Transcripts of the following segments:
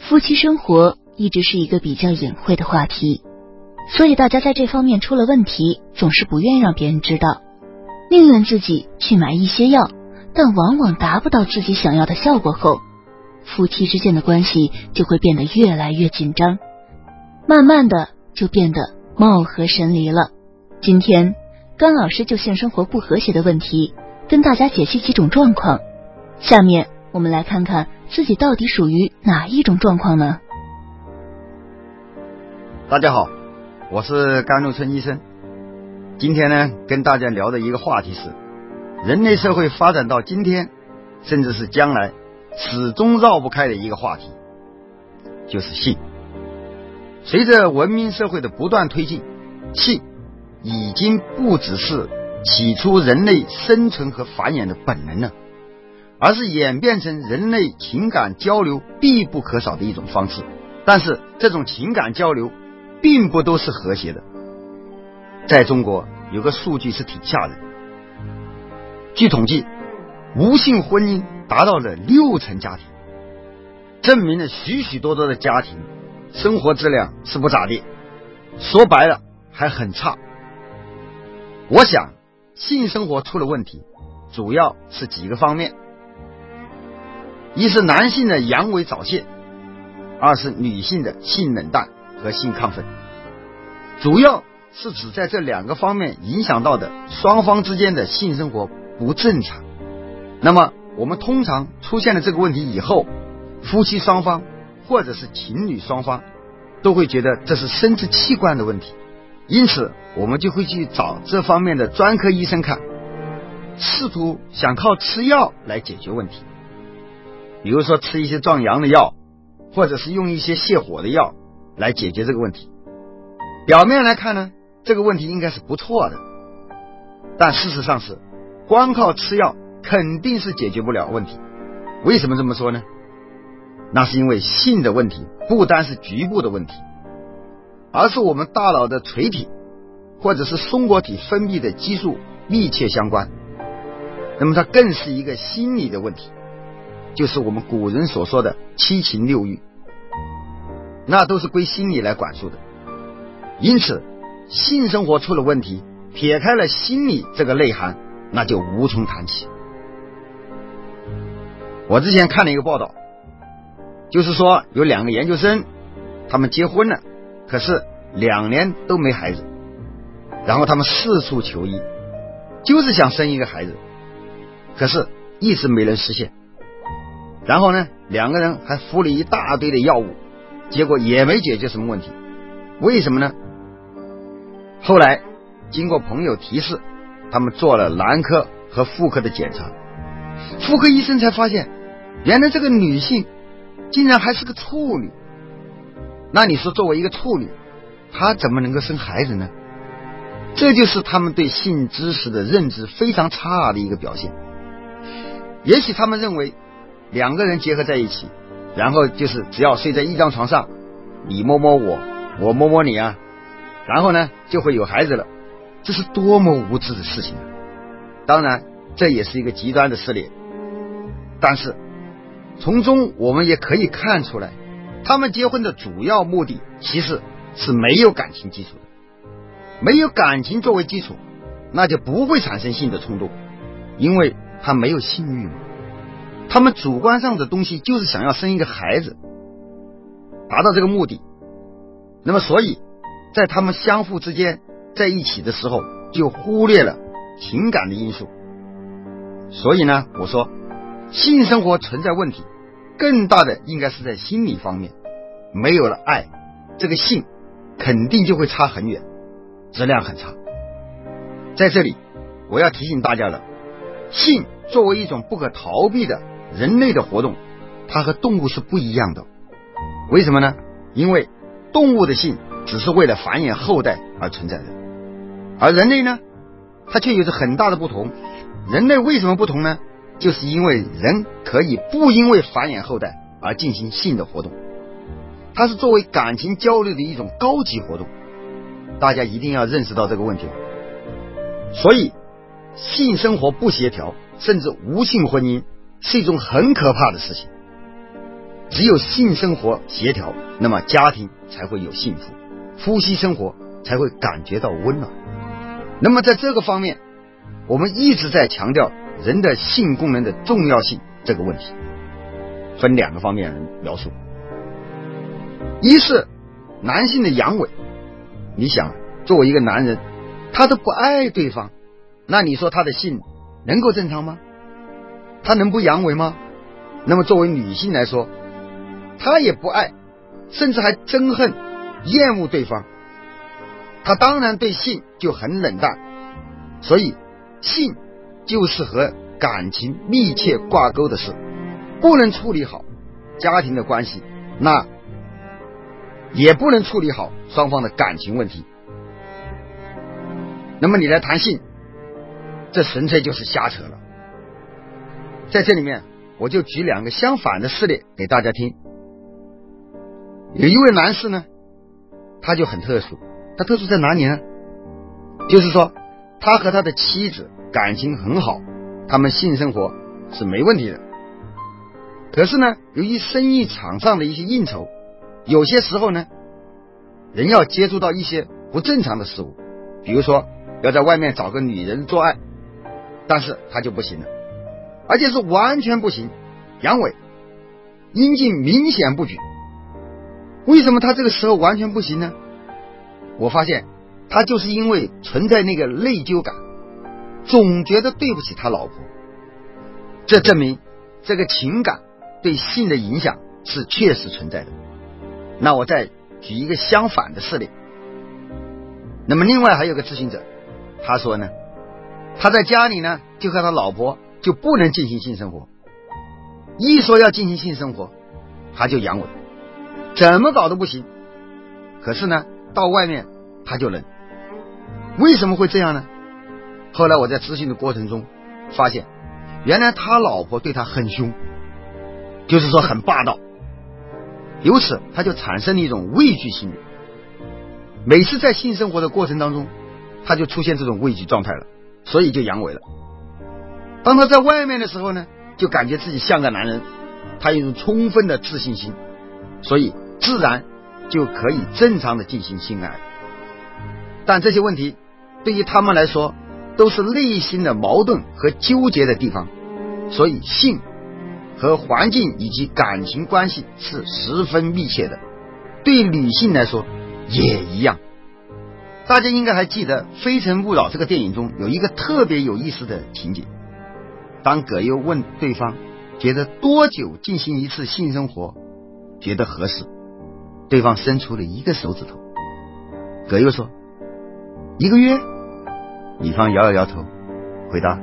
夫妻生活一直是一个比较隐晦的话题，所以大家在这方面出了问题，总是不愿意让别人知道，宁愿自己去买一些药，但往往达不到自己想要的效果后，夫妻之间的关系就会变得越来越紧张，慢慢的就变得貌合神离了。今天甘老师就性生活不和谐的问题跟大家解析几种状况，下面我们来看看自己到底属于哪一种状况呢？ 大家好，我是甘露春医生。今天呢，跟大家聊的一个话题是人类社会发展到今天，甚至是将来始终绕不开的一个话题，就是性。随着文明社会的不断推进，性已经不只是起初人类生存和繁衍的本能了，而是演变成人类情感交流必不可少的一种方式。但是这种情感交流并不都是和谐的。在中国有个数据是挺吓人，据统计，无性婚姻达到了60%家庭，证明了许许多多的家庭生活质量是不咋地，说白了还很差。我想性生活出了问题，主要是几个方面：一是男性的阳痿早泄，二是女性的性冷淡和性亢奋，主要是指在这两个方面影响到的双方之间的性生活不正常。那么我们通常出现了这个问题以后，夫妻双方或者是情侣双方都会觉得这是生殖器官的问题，因此我们就会去找这方面的专科医生看，试图想靠吃药来解决问题，比如说吃一些壮阳的药，或者是用一些泻火的药来解决这个问题。表面来看呢，这个问题应该是不错的，但事实上是光靠吃药肯定是解决不了问题。为什么这么说呢？那是因为性的问题不单是局部的问题，而是我们大脑的垂体或者是松果体分泌的激素密切相关。那么它更是一个心理的问题，就是我们古人所说的七情六欲，那都是归心理来管束的。因此性生活出了问题，撇开了心理这个内涵，那就无从谈起。我之前看了一个报道，就是说有2个研究生，他们结婚了，可是2年都没孩子，然后他们四处求医，就是想生一个孩子，可是一直没能实现。然后呢，2个人还服了一大堆的药物，结果也没解决什么问题。为什么呢？后来经过朋友提示，他们做了男科和妇科的检查，妇科医生才发现，原来这个女性竟然还是个处女。那你说作为一个处女，她怎么能够生孩子呢？这就是他们对性知识的认知非常差的一个表现。也许他们认为2个人结合在一起，然后就是只要睡在一张床上，你摸摸我，我摸摸你啊，然后呢就会有孩子了。这是多么无知的事情啊！当然这也是一个极端的事例，但是从中我们也可以看出来，他们结婚的主要目的其实是没有感情基础的。没有感情作为基础，那就不会产生性的冲动，因为他没有性欲嘛。他们主观上的东西就是想要生一个孩子，达到这个目的。那么所以在他们相互之间在一起的时候，就忽略了情感的因素。所以呢，我说性生活存在问题，更大的应该是在心理方面。没有了爱，这个性肯定就会差很远，质量很差。在这里我要提醒大家了，性作为一种不可逃避的人类的活动，它和动物是不一样的。为什么呢？因为动物的性只是为了繁衍后代而存在的，而人类呢，它却有着很大的不同。人类为什么不同呢？就是因为人可以不因为繁衍后代而进行性的活动，它是作为感情交流的一种高级活动。大家一定要认识到这个问题。所以性生活不协调，甚至无性婚姻是一种很可怕的事情。 只有性生活协调，那么家庭才会有幸福，夫妻生活才会感觉到温暖。那么在这个方面，我们一直在强调人的性功能的重要性这个问题，分2个方面来描述。一是男性的阳痿，你想作为一个男人，他都不爱对方，那你说他的性能够正常吗？他能不阳痿吗？那么作为女性来说，他也不爱，甚至还憎恨厌恶对方，他当然对性就很冷淡。所以性就是和感情密切挂钩的事，不能处理好家庭的关系，那也不能处理好双方的感情问题。那么你来谈性，这纯粹就是瞎扯了。在这里面我就举2个相反的事例给大家听。有一位男士呢，他就很特殊，他特殊在哪里呢？就是说他和他的妻子感情很好，他们性生活是没问题的。可是呢，由于生意场上的一些应酬，有些时候呢，人要接触到一些不正常的事物，比如说要在外面找个女人做爱，但是他就不行了，而且是完全不行，阳痿，阴茎明显不举。为什么他这个时候完全不行呢？我发现他就是因为存在那个内疚感，总觉得对不起他老婆。这证明这个情感对性的影响是确实存在的。那我再举一个相反的事例。那么另外还有个咨询者，他说呢，他在家里呢就和他老婆就不能进行性生活，一说要进行性生活他就阳痿，怎么搞都不行。可是呢到外面他就能。为什么会这样呢？后来我在咨询的过程中发现，原来他老婆对他很凶，就是说很霸道，由此他就产生了一种畏惧心理。每次在性生活的过程当中，他就出现这种畏惧状态了，所以就阳痿了。当他在外面的时候呢，就感觉自己像个男人，他有一种充分的自信心，所以自然就可以正常的进行性爱。但这些问题对于他们来说都是内心的矛盾和纠结的地方，所以性和环境以及感情关系是十分密切的，对女性来说也一样。大家应该还记得《非诚勿扰》这个电影中有一个特别有意思的情节，当葛优问对方觉得多久进行一次性生活觉得合适，对方伸出了1个手指头。葛优说1个月，女方摇了摇头回答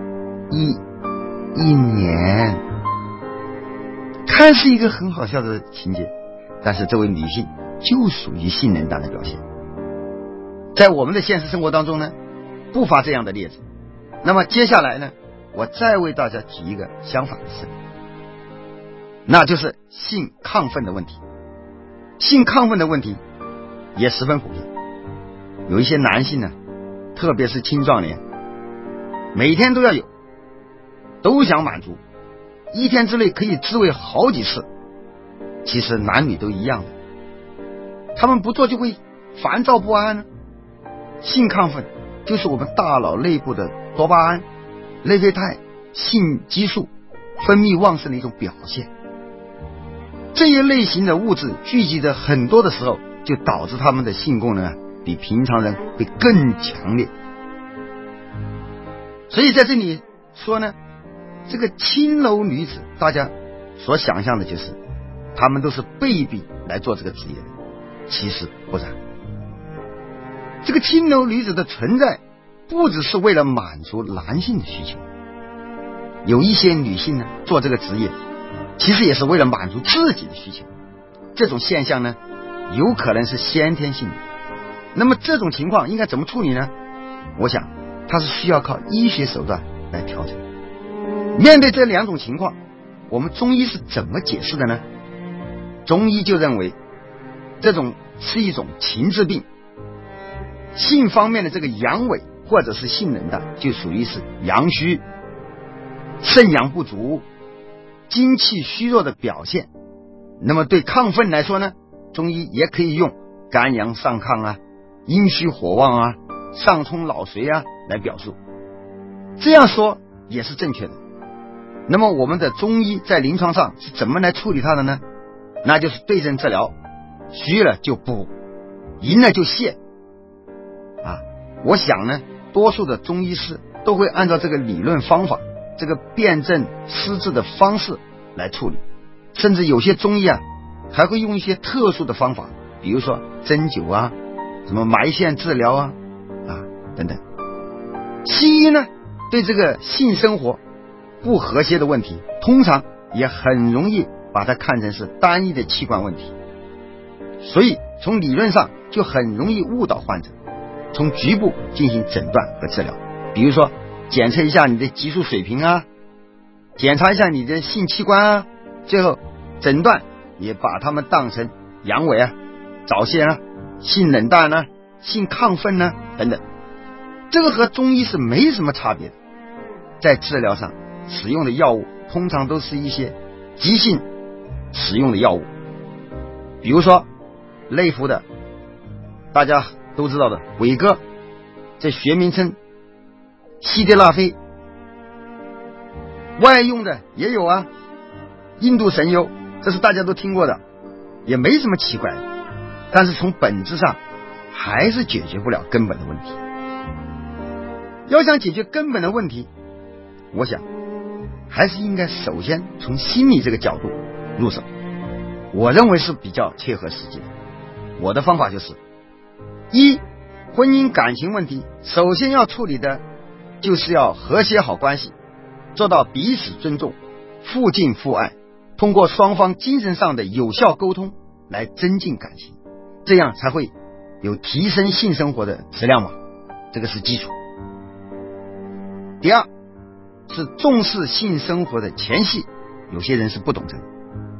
一年。看似一个很好笑的情节，但是这位女性就属于性冷淡的表现。在我们的现实生活当中呢，不乏这样的例子。那么接下来呢，我再为大家举一个相反的事例，那就是性亢奋的问题。性亢奋的问题也十分普遍，有一些男性呢，特别是青壮年，每天都要有，都想满足，一天之内可以自慰好几次。其实男女都一样的，他们不做就会烦躁不安呢。性亢奋就是我们大脑内部的多巴胺、内啡肽、性激素分泌旺盛的一种表现。这一类型的物质聚集的很多的时候，就导致他们的性功能比平常人会更强烈。所以在这里说呢，这个青楼女子，大家所想象的就是他们都是被逼来做这个职业的，其实不然。这个青楼女子的存在不只是为了满足男性的需求，有一些女性呢做这个职业其实也是为了满足自己的需求。这种现象呢有可能是先天性的。那么这种情况应该怎么处理呢？我想它是需要靠医学手段来调整。面对这2种情况，我们中医是怎么解释的呢？中医就认为这种是一种情志病，性方面的这个阳痿或者是性冷淡就属于是阳虚、肾阳不足、精气虚弱的表现。 那么对亢奋来说呢，中医也可以用肝阳上亢啊、阴虚火旺啊、上冲老髓啊来表述，这样说也是正确的。那么我们的中医在临床上是怎么来处理它的呢？那就是对症治疗，虚了就补，阴了就泻啊。我想呢，多数的中医师都会按照这个理论方法，这个辨证施治的方式来处理，甚至有些中医啊还会用一些特殊的方法，比如说针灸啊、什么埋线治疗啊等等。西医呢对这个性生活不和谐的问题，通常也很容易把它看成是单一的器官问题，所以从理论上就很容易误导患者，从局部进行诊断和治疗，比如说检测一下你的激素水平啊，检查一下你的性器官啊，最后诊断也把它们当成阳痿啊、早泄啊、性冷淡啊、性亢奋啊等等，这个和中医是没什么差别的。在治疗上使用的药物通常都是一些急性使用的药物，比如说类服的大家都知道的伟哥，这学名称西地那非，外用的也有啊，印度神油，这是大家都听过的，也没什么奇怪的，但是从本质上还是解决不了根本的问题。要想解决根本的问题，我想还是应该首先从心理这个角度入手，我认为是比较切合实际的。我的方法就是一，婚姻感情问题首先要处理的就是要和谐好关系，做到彼此尊重、互敬互爱，通过双方精神上的有效沟通来增进感情，这样才会有提升性生活的质量嘛，这个是基础。第二是重视性生活的前戏，有些人是不懂这个，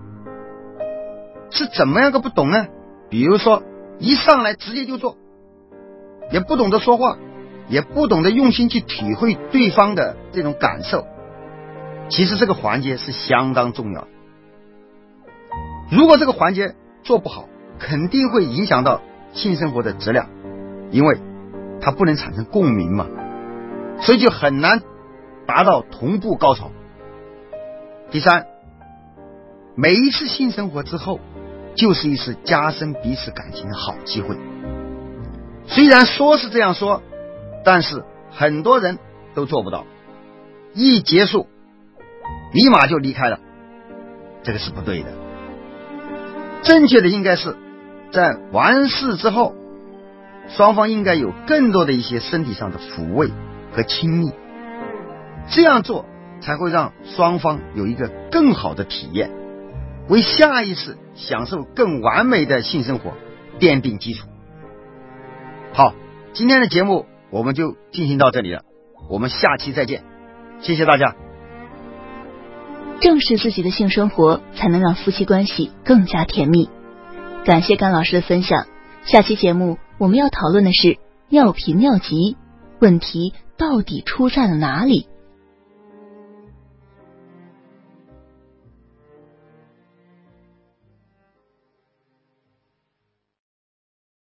是怎么样个不懂呢？比如说一上来直接就做，也不懂得说话，也不懂得用心去体会对方的这种感受，其实这个环节是相当重要的。如果这个环节做不好，肯定会影响到性生活的质量，因为它不能产生共鸣嘛，所以就很难达到同步高潮。第三，每一次性生活之后就是一次加深彼此感情的好机会。虽然说是这样说，但是很多人都做不到，一结束立马就离开了，这个是不对的。正确的应该是在完事之后，双方应该有更多的一些身体上的抚慰和亲密，这样做才会让双方有一个更好的体验，为下一次享受更完美的性生活奠定基础。好，今天的节目我们就进行到这里了，我们下期再见，谢谢大家。 正视自己的性生活，才能让夫妻关系更加甜蜜。感谢甘老师的分享，下期节目我们要讨论的是尿频尿急问题到底出在了哪里？